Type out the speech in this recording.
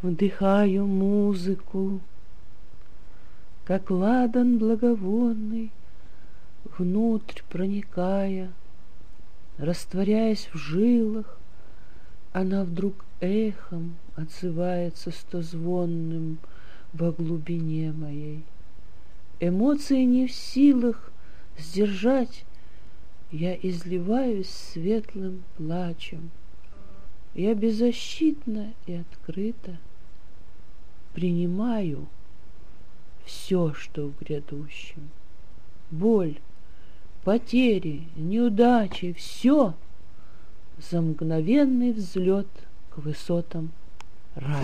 Вдыхаю музыку, как ладан благовонный, внутрь проникая, растворяясь в жилах, она вдруг эхом отзывается стозвонным во глубине моей. Эмоции не в силах сдержать, я изливаюсь светлым плачем. Я беззащитна и открыта принимаю все, что в грядущем. Боль, потери, неудачи — все за мгновенный взлет к высотам рая.